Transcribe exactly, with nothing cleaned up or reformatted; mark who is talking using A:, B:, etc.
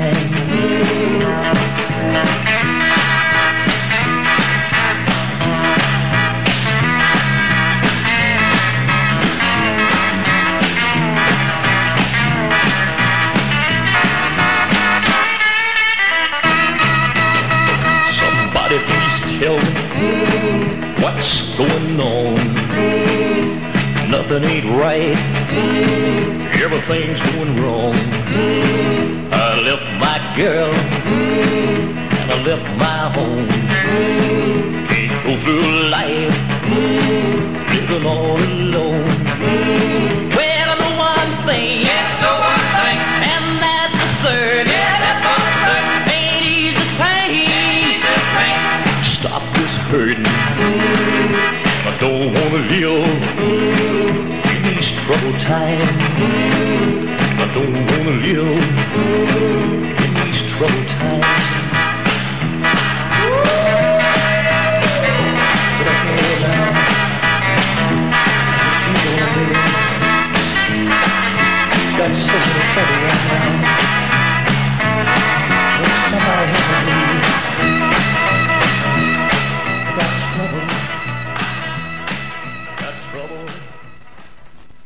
A: time. Somebody please tell me what's going on. Nothing ain't right, everything's going wrong. I left my girl and I left my home. Can't go through life living all alone. Well, I know one thing, yeah, know one thing, and that's for certain. Yeah, that's for certain. Ain't easy this pain. Stop this hurting. I don't wanna live in these troubled times. I don't wanna live